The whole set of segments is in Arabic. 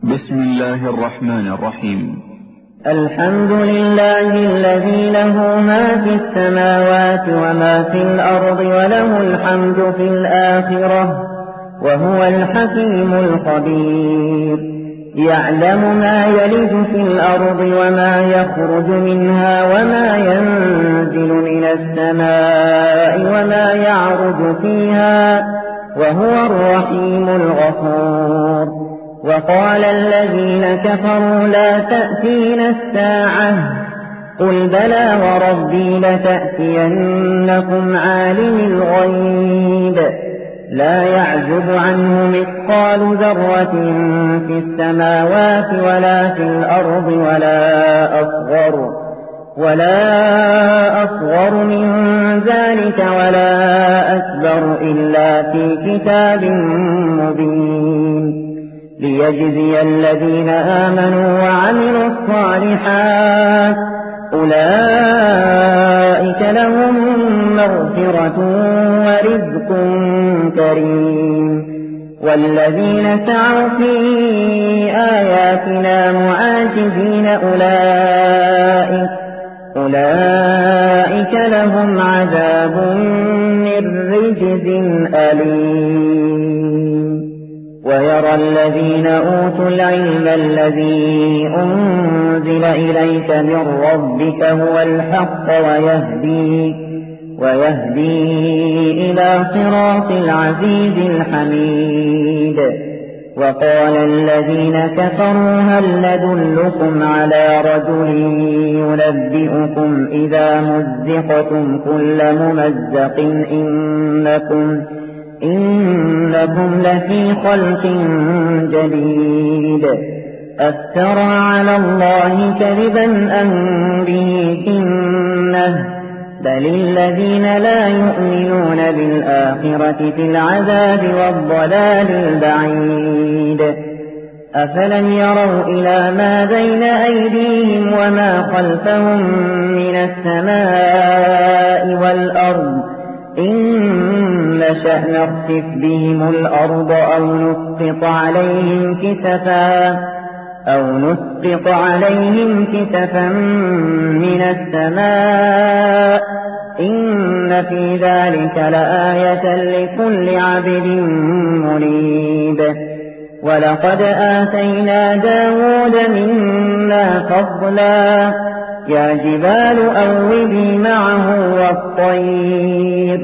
بسم الله الرحمن الرحيم. الحمد لله الذي له ما في السماوات وما في الأرض وله الحمد في الآخرة وهو الحكيم الخبير. يعلم ما يلج في الأرض وما يخرج منها وما ينزل من السماء وما يعرج فيها وهو الرحيم الغفور. وقال الذين كفروا لا تأتينا الساعة قل بلى وربي لتأتينكم عالم الغيب لا يعزب عنه مثقال ذرة في السماوات ولا في الأرض ولا أصغر من ذلك ولا أكبر إلا في كتاب مبين ليجزي الذين آمنوا وعملوا الصالحات أولئك لهم مغفرة ورزق كريم. والذين سعوا في آياتنا معاجزين أولئك لهم عذاب من رجز أليم. ويرى الذين أوتوا العلم الذي أنزل إليك من ربك هو الحق ويهدي إلى صراط العزيز الحميد. وقال الذين كفروا هل ندلكم على رجل ينبئكم إذا مزقتم كل ممزق إنكم لفي خلق جديد أفترى على الله كذبا أم به جنة بل الذين لا يؤمنون بالآخرة في العذاب والضلال البعيد. أفلم يروا إلى ما بين أيديهم وما خلفهم من السماء والأرض إن نشأ نخسف بهم الأرض أو نسقط عليهم كسفا من السماء إن في ذلك لآية لكل عبد منيب. ولقد آتينا داود منا فضلا يا جبال أوبي معه والطير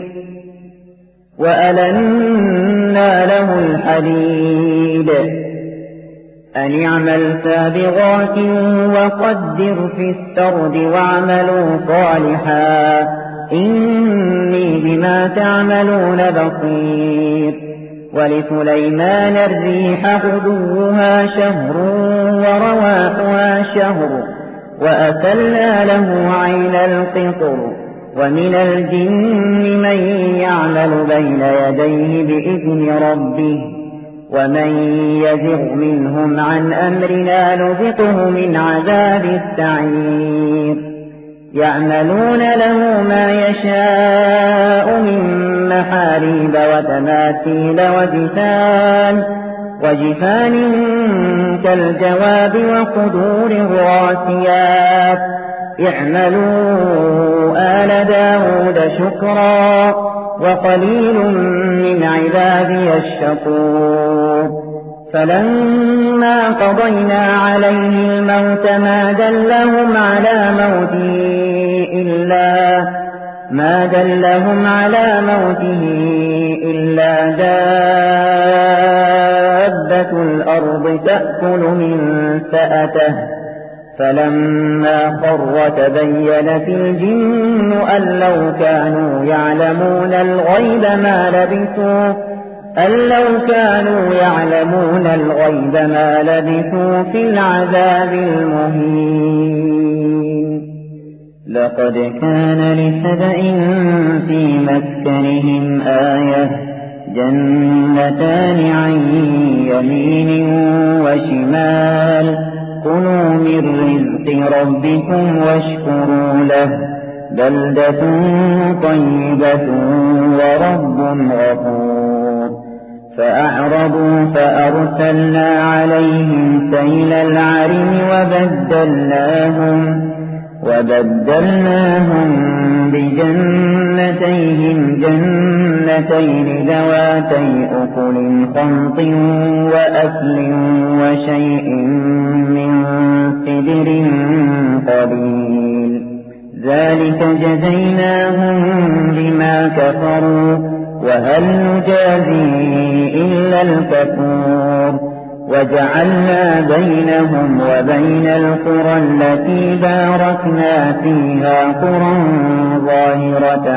وألنا له الحديد أن اعمل سابغات وقدر في السرد واعملوا صالحا إني بما تعملون بصير. ولسليمان الريح غدوها شهر ورواحها شهر وأسلنا له عين القطر ومن الجن من يعمل بين يديه بإذن ربه ومن يزغ منهم عن أمرنا نذقه من عذاب السعير. يعملون له ما يشاء من محاريب وتماثيل وجفان كالجواب وقدور الراسيات اعملوا آل داود شكرا وقليل من عبادي الشكور. فلما قضينا عليه الموت ما دلهم على موته إلا دابة الأرض تأكل من سأته فلما خر تبينت الجن أن لو كانوا يعلمون الغيب ما لبثوا في العذاب المهين. لقد كان لسبإ في مسكنهم آية جنتان عن يمين وشمال كلوا من رزق ربكم واشكروا له بلدة طيبة ورب غفور. فأعرضوا فأرسلنا عليهم سيل العرم وبدلناهم بجنتيهم جنتين ذواتي أكل خمط وأكل وشيء من سدر قليل ذلك جزيناهم بما كفروا وهل نجازي إلا الكفور وجعلنا بينهم وبين القرى التي باركنا فيها قرى ظاهرة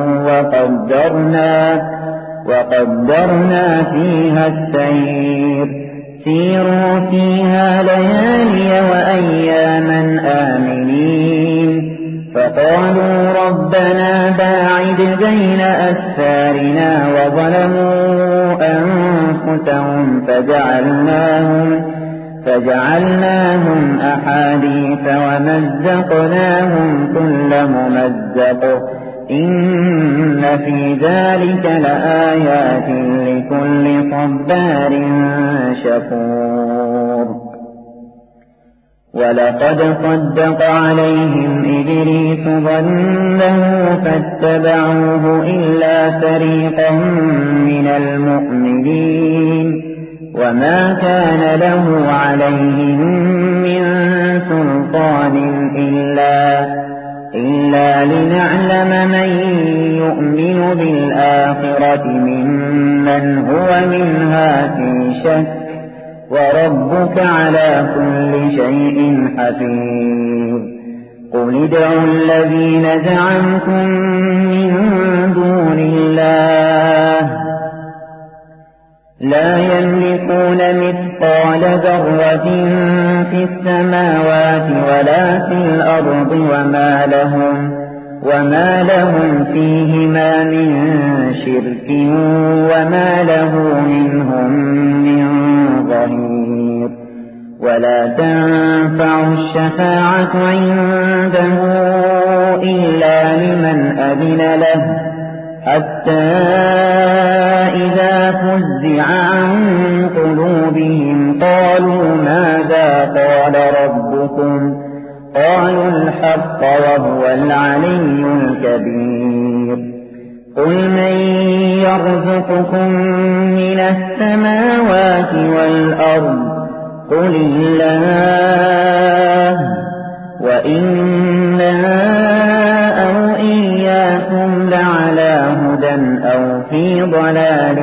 وقدرنا فيها السير سيروا فيها ليالي وأياما آمنين فقالوا ربنا باعد بين أسفارنا وظلموا أنفسهم فجعلناهم أحاديث ومزقناهم كل ممزق إن في ذلك لآيات لكل صبار شكور ولقد صدق عليهم إبليس ظنه فاتبعوه إلا فريقا من المؤمنين وما كان له عليهم من سلطان إلا لنعلم من يؤمن بالآخرة ممن هو منها في شك وربك على كل شيء حفيظ قل ادعوا الذين زعمتم من دون الله لا يملكون مثقال ذرة في السماوات ولا في الأرض وما لهم فيهما من شرك وما له منهم من ظهير ولا تنفع الشفاعة عنده إلا لمن أذن له حتى إذا فزع عن قلوبهم قالوا ماذا قال ربكم قالوا الحق وهو العلي الكبير قل من يرزقكم من السماوات والأرض قل الله وإنا أو إياكم لعلى هدى أو في ضلال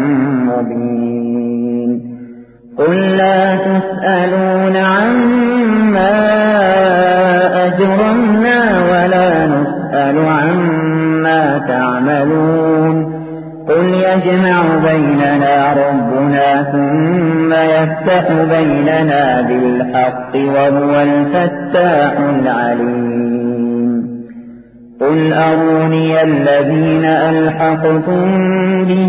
مبين قل لا تسألون عما أجرمنا ولا نسأل عما تعملون قل يجمع بيننا ربنا ثم يفتح بيننا بالحق وهو الفتاح العليم قل أروني الذين ألحقتم به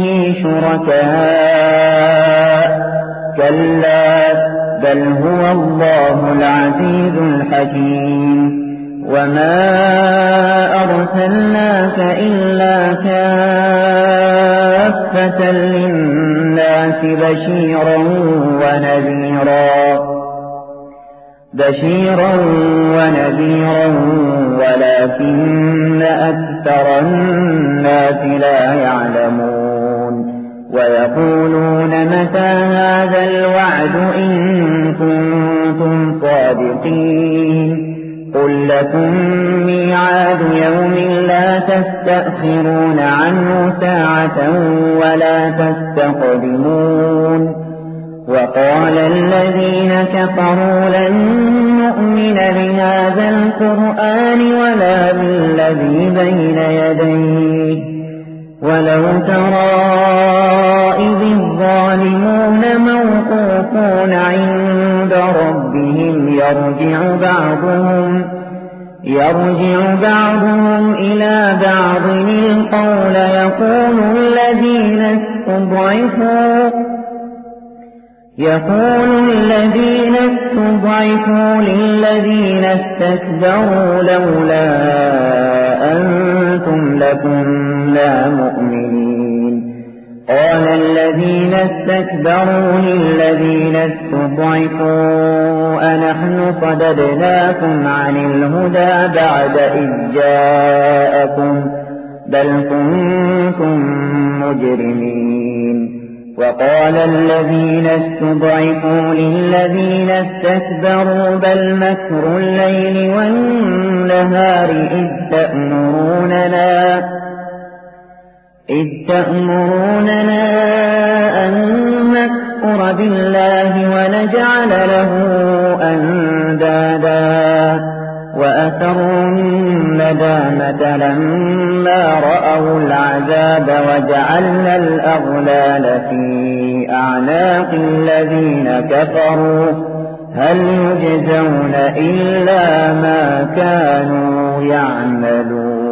شركاء كلا بل هو الله العزيز الحكيم وما أرسلناك إلا كافة للناس بشيرا ونذيرا ولكن أكثر الناس لا يعلمون ويقولون متى هذا الوعد إن كنتم صادقين قل لكم ميعاد يوم لا تستأخرون عنه ساعة ولا تستقدمون وقال الذين كفروا لن نؤمن بهذا القرآن ولا بالذي بين يديه ولو ترى إذ الظالمون موقوفون عند ربهم يرجع بعضهم إلى بعض القول يقول الذين استضعفوا للذين استكبروا لولا أنتم لكنا مؤمنين قال الذين استكبروا للذين استضعفوا أنحن صددناكم عن الهدى بعد إذ جاءكم بل كنتم مجرمين وقال الذين استضعفوا للذين استكبروا بل مكر الليل والنهار إذ تأمروننا أن نكفر بالله ونجعل له أندادا وأسروا الندامة لما رأوا العذاب وجعلنا الأغلال في أعناق الذين كفروا هل يجزون إلا ما كانوا يعملون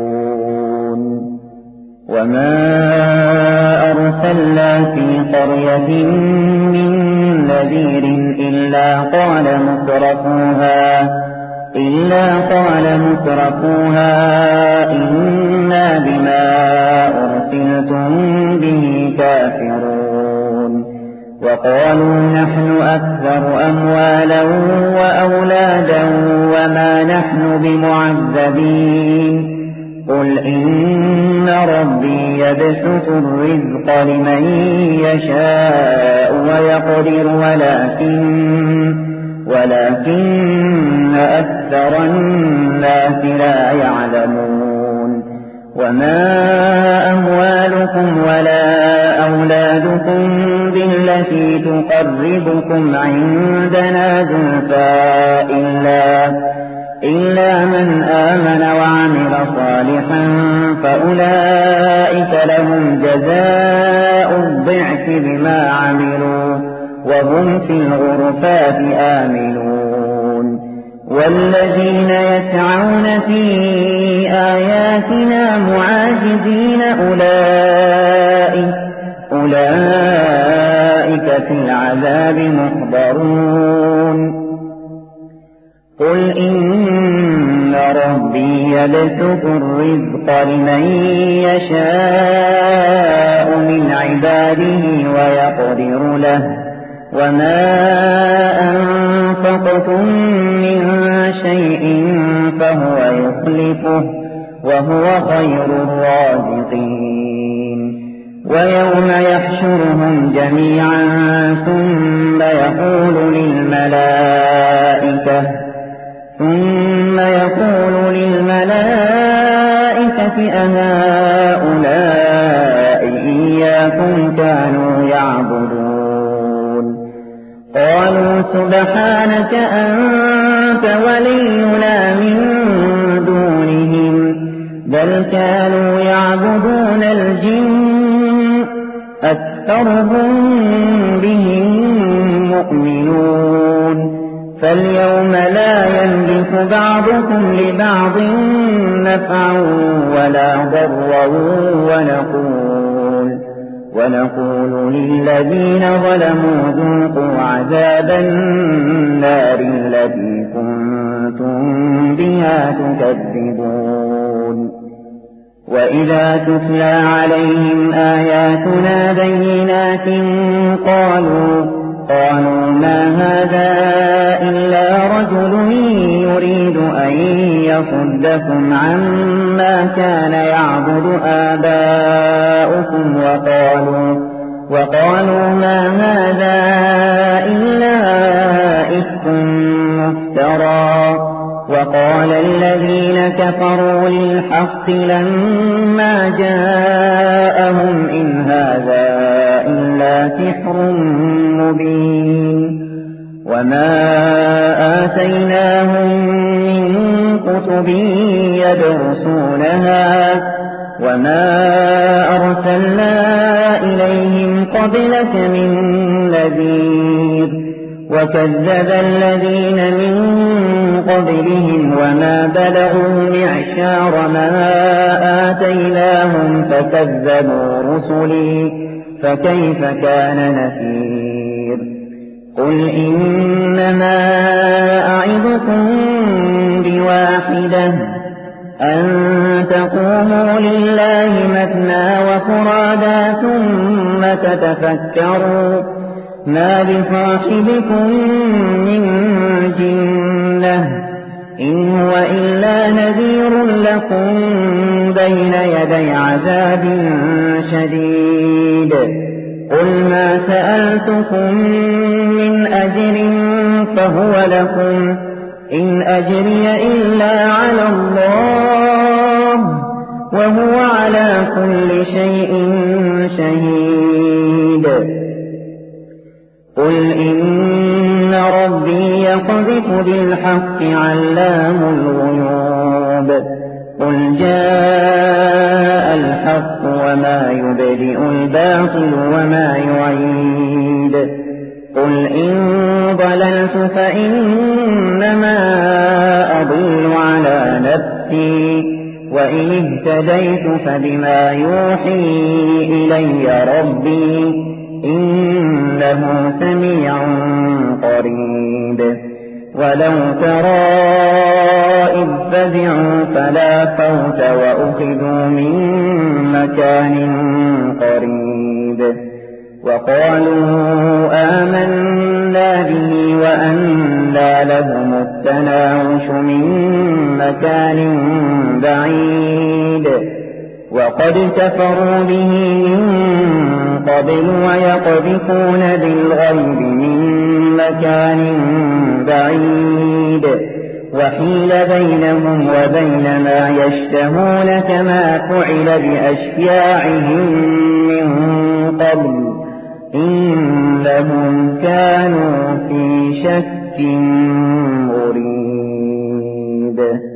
وما أرسلنا في قرية من نذير إلا قال مترفوها إنا بما أرسلتم به كافرون وقالوا نحن أكثر أموالا وأولادا وما نحن بمعذبين قل إن ربي يبسط الرزق لمن يشاء ويقدر ولكن أكثر الناس لا يعلمون وما أموالكم ولا أولادكم بالتي تقربكم عندنا زلفى إلا من آمن وعمل صالحا فأولئك لهم جزاء الضعف بما عملوا وهم في الغرفات آمنون والذين يسعون في آياتنا معاجزين أولئك في العذاب محضرون قل إن ربي يبسط الرزق لمن يشاء من عباده ويقدر له وما أنفقتم من شيء فهو يخلفه وهو خير الرازقين ويوم يحشرهم جميعا ثم يقول للملائكة أهؤلاء إياكم كانوا يعبدون قالوا سبحانك أنت ولينا من دونهم بل كانوا يعبدون الجن أكثرهم بهم مؤمنون فاليوم لا يملك بعضكم لبعض نفعا ولا ضرا ونقول للذين ظلموا ذوقوا عذاب النار التي كنتم بها تكذبون وإذا تتلى عليهم آياتنا بينات قالوا ما هذا إلا رجل يريد أن يصدكم عما كان يعبد آباؤكم وقالوا ما هذا إلا إفك مفترى وقال الذين كفروا للحق لما جاءهم إن هذا إلا سحر مبين وما آتيناهم من كتب يدرسونها وما أرسلنا إليهم قبلك من نذير وكذب الذين من قبلهم وما بلغوا معشار ما آتيناهم فكذبوا رسلي فكيف كان نكير قل إنما أعظكم بواحدة أن تقوموا لله مثنى وفرادا ثم تتفكروا ما بصاحبكم من جنة إن هو إلا نذير لكم بين يدي عذاب شديد قل ما سألتكم من أجر فهو لكم إن أجري إلا على الله وهو على كل شيء شهيد قل إن ربي يقذف بالحق علام الغيوب قل جاء الحق وما يبدئ الباطل وما يعيد قل إن ضللت فإنما أضل على نفسي وإن اهتديت فبما يوحي إلي ربي إنه سميع قريب ولو ترى إذ فزعوا فلا فوت وأخذوا من مكان قريب وقالوا آمنا به وأنى لهم التناوش من مكان بعيد وقد كفروا به من قبل ويقذفون بالغيب من مكان بعيد وحيل بينهم وبين ما يشتهون كما فعل بأشياعهم من قبل إنهم كانوا في شك مريب